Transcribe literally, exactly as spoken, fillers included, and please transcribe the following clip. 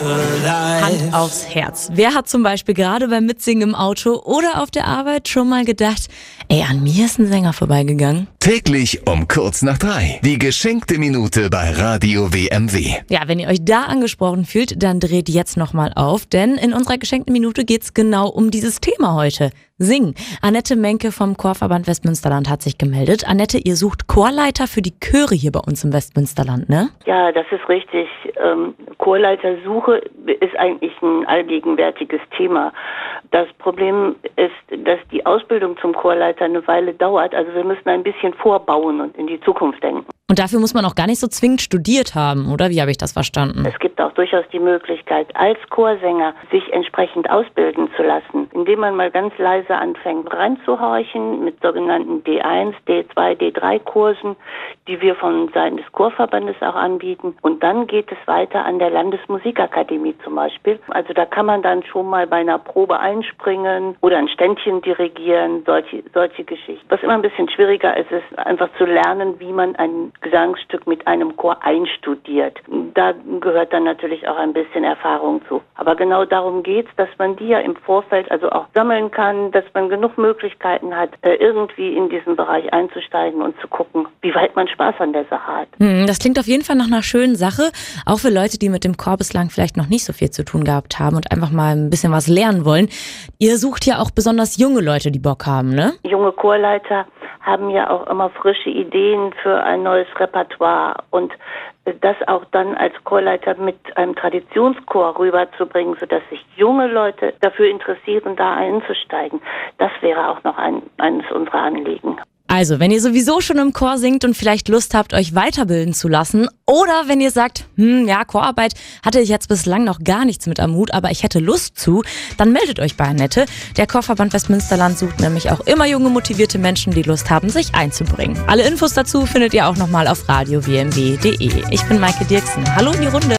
Hand aufs Herz. Wer hat zum Beispiel gerade beim Mitsingen im Auto oder auf der Arbeit schon mal gedacht, ey, an mir ist ein Sänger vorbeigegangen? Täglich um kurz nach drei. Die geschenkte Minute bei Radio W M W. Ja, wenn ihr euch da angesprochen fühlt, dann dreht jetzt nochmal auf, denn in unserer geschenkten Minute geht's genau um dieses Thema heute. Singen. Annette Menke vom Chorverband Westmünsterland hat sich gemeldet. Annette, ihr sucht Chorleiter für die Chöre hier bei uns im Westmünsterland, ne? Ja, das ist richtig. Ähm, Chorleitersuche ist eigentlich ein allgegenwärtiges Thema. Das Problem ist, dass die Ausbildung zum Chorleiter eine Weile dauert. Also wir müssen ein bisschen vorbauen und in die Zukunft denken. Und dafür muss man auch gar nicht so zwingend studiert haben, oder? Wie habe ich das verstanden? Es gibt auch durchaus die Möglichkeit, als Chorsänger sich entsprechend ausbilden zu lassen, indem man mal ganz leise anfängt reinzuhorchen mit sogenannten D eins, D zwei, D drei Kursen, die wir von Seiten des Chorverbandes auch anbieten. Und dann geht es weiter an der Landesmusikakademie zum Beispiel. Also da kann man dann schon mal bei einer Probe einspringen oder ein Ständchen dirigieren, solche, solche Geschichten. Was immer ein bisschen schwieriger ist, ist einfach zu lernen, wie man ein Gesangsstück mit einem Chor einstudiert. Da gehört dann natürlich auch ein bisschen Erfahrung zu. Aber genau darum geht's, dass man die ja im Vorfeld also auch sammeln kann, dass man genug Möglichkeiten hat, irgendwie in diesen Bereich einzusteigen und zu gucken, wie weit man Spaß an der Sache hat. Das klingt auf jeden Fall nach einer schönen Sache, auch für Leute, die mit dem Chor bislang vielleicht noch nicht so viel zu tun gehabt haben und einfach mal ein bisschen was lernen wollen. Ihr sucht ja auch besonders junge Leute, die Bock haben, ne? Junge Chorleiter haben ja auch immer frische Ideen für ein neues Repertoire und das auch dann als Chorleiter mit einem Traditionschor rüberzubringen, sodass sich junge Leute dafür interessieren, da einzusteigen. Das wäre auch noch ein, eines unserer Anliegen. Also, wenn ihr sowieso schon im Chor singt und vielleicht Lust habt, euch weiterbilden zu lassen, oder wenn ihr sagt, hm, ja, Chorarbeit hatte ich jetzt bislang noch gar nichts mit am Hut, aber ich hätte Lust zu, dann meldet euch bei Annette. Der Chorverband Westmünsterland sucht nämlich auch immer junge, motivierte Menschen, die Lust haben, sich einzubringen. Alle Infos dazu findet ihr auch nochmal auf radio w m w punkt d e. Ich bin Maike Dirksen. Hallo in die Runde.